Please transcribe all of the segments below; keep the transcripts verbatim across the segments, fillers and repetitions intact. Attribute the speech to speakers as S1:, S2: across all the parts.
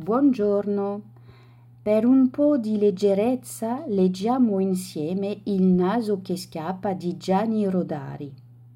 S1: Buongiorno. Per un po' di leggerezza leggiamo insieme Il naso che scappa di Gianni Rodari.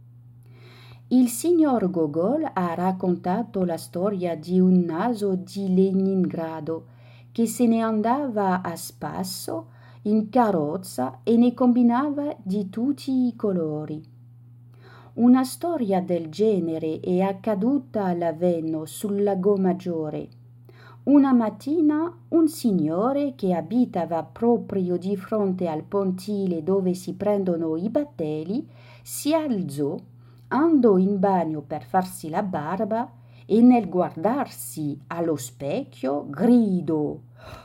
S1: Il signor Gogol ha raccontato la storia di un naso di Leningrado che se ne andava a spasso in carrozza e ne combinava di tutti i colori. Una storia del genere è accaduta a Laveno sul Lago Maggiore. Una mattina un signore che abitava proprio di fronte al pontile dove si prendono i battelli si alzò, andò in bagno per farsi la barba e nel guardarsi allo specchio gridò: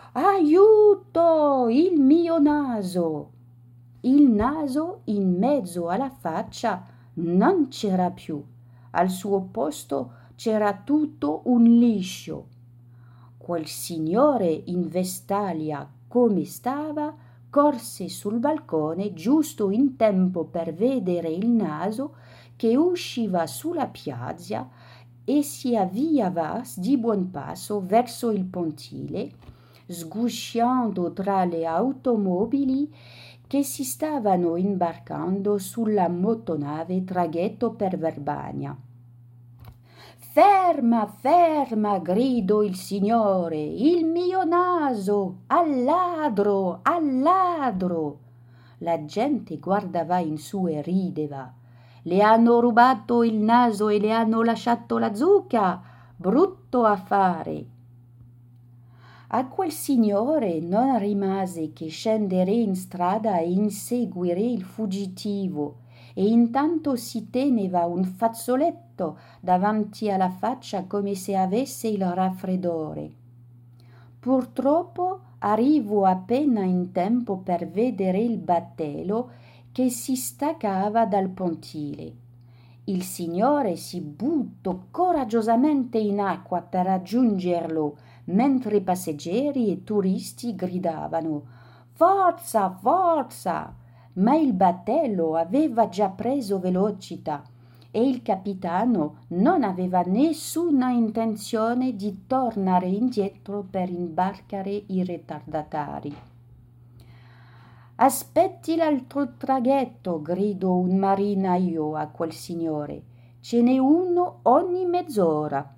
S1: «Aiuto! Il mio naso!» Il naso in mezzo alla faccia non c'era più. Al suo posto c'era tutto un liscio. Quel signore in vestaglia come stava corse sul balcone giusto in tempo per vedere il naso che usciva sulla piazza e si avviava di buon passo verso il pontile, sgusciando tra le automobili che si stavano imbarcando sulla motonave traghetto per Verbania. «Ferma, ferma!» gridò il signore. «Il mio naso! Al ladro! Al ladro!» La gente guardava in su e rideva. «Le hanno rubato il naso e le hanno lasciato la zucca! Brutto affare!» A quel signore non rimase che scendere in strada e inseguire il fuggitivo, e intanto si teneva un fazzoletto davanti alla faccia come se avesse il raffreddore. Purtroppo arrivò appena in tempo per vedere il battello che si staccava dal pontile. Il signore si buttò coraggiosamente in acqua per raggiungerlo, mentre i passeggeri e turisti gridavano «Forza, forza!» Ma il battello aveva già preso velocità e il capitano non aveva nessuna intenzione di tornare indietro per imbarcare i ritardatari. «Aspetti l'altro traghetto!» gridò un marinaio a quel signore. «Ce n'è uno ogni mezz'ora!»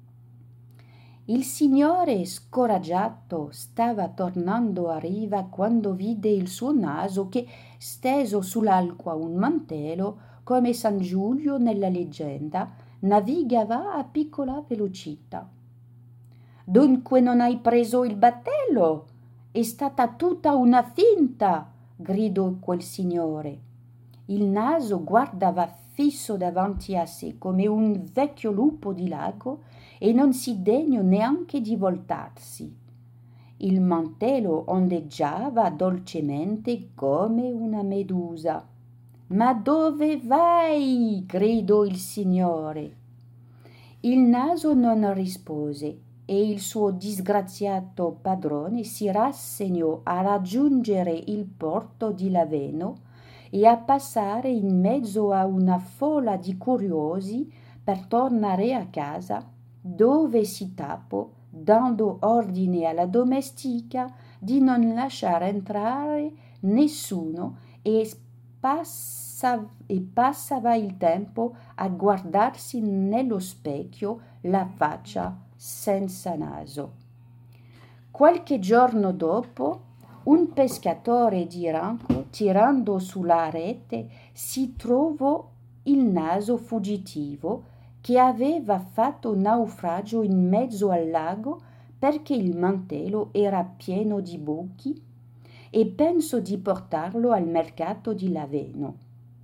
S1: Il signore, scoraggiato, stava tornando a riva quando vide il suo naso che, steso sull'acqua un mantello, come San Giulio nella leggenda, navigava a piccola velocità. «Dunque non hai preso il battello? È stata tutta una finta!» gridò quel signore. Il naso guardava fisso davanti a sé come un vecchio lupo di lago e non si degnò neanche di voltarsi. Il mantello ondeggiava dolcemente come una medusa. «Ma dove vai?» gridò il signore. Il naso non rispose e il suo disgraziato padrone si rassegnò a raggiungere il porto di Laveno e a passare in mezzo a una folla di curiosi per tornare a casa, dove si tappò dando ordine alla domestica di non lasciare entrare nessuno e, passa, e passava il tempo a guardarsi nello specchio la faccia senza naso. Qualche giorno dopo, un pescatore di ranco, tirando sulla rete, si trovò il naso fuggitivo che aveva fatto naufragio in mezzo al lago perché il mantello era pieno di buchi e pensò di portarlo al mercato di Laveno.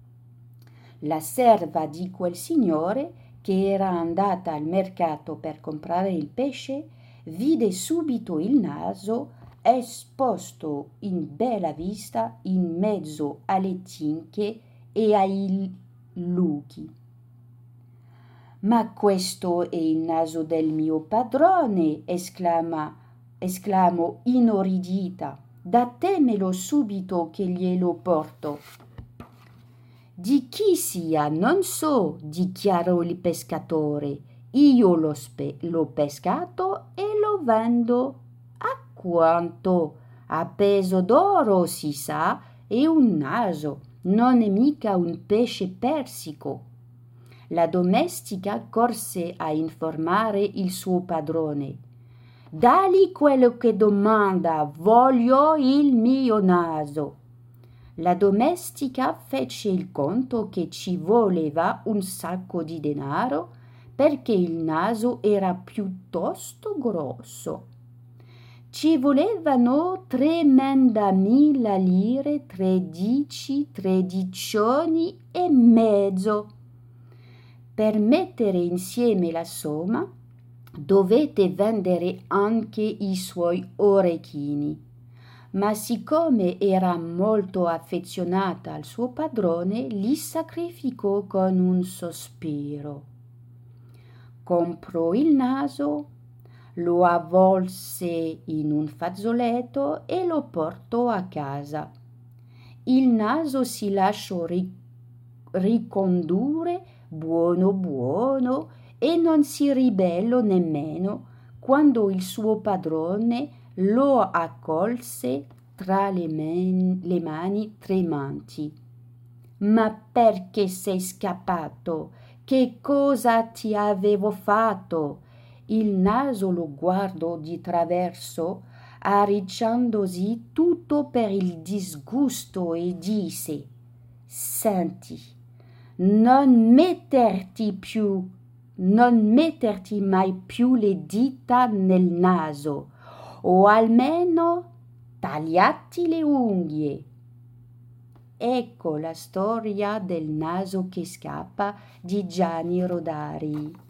S1: La serva di quel signore, che era andata al mercato per comprare il pesce, vide subito il naso esposto in bella vista in mezzo alle tinche e ai luchi. «Ma questo è il naso del mio padrone!» esclama, esclamò inorridita. «Datemelo subito che glielo porto!» «Di chi sia non so», dichiarò il pescatore. Io l'ho, spe- l'ho pescato e lo vendo. A quanto? A peso d'oro, si sa, e un naso, non è mica un pesce persico. La domestica corse a informare il suo padrone. Dagli quello che domanda, voglio il mio naso. La domestica fece il conto che ci voleva un sacco di denaro perché il naso era piuttosto grosso. Ci volevano tremendamila lire, tredici, tredicioni e mezzo. Per mettere insieme la somma dovete vendere anche i suoi orecchini. Ma siccome era molto affezionata al suo padrone, li sacrificò con un sospiro. Comprò il naso, lo avvolse in un fazzoletto e lo portò a casa. Il naso si lasciò ri- ricondurre buono buono e non si ribellò nemmeno quando il suo padrone lo accolse tra le, man- le mani tremanti. Ma perché sei scappato? Che cosa ti avevo fatto? Il naso lo guardò di traverso, arricciandosi tutto per il disgusto e disse: Senti, non metterti più, non metterti mai più le dita nel naso, o almeno tagliati le unghie. Ecco la storia del naso che scappa di Gianni Rodari.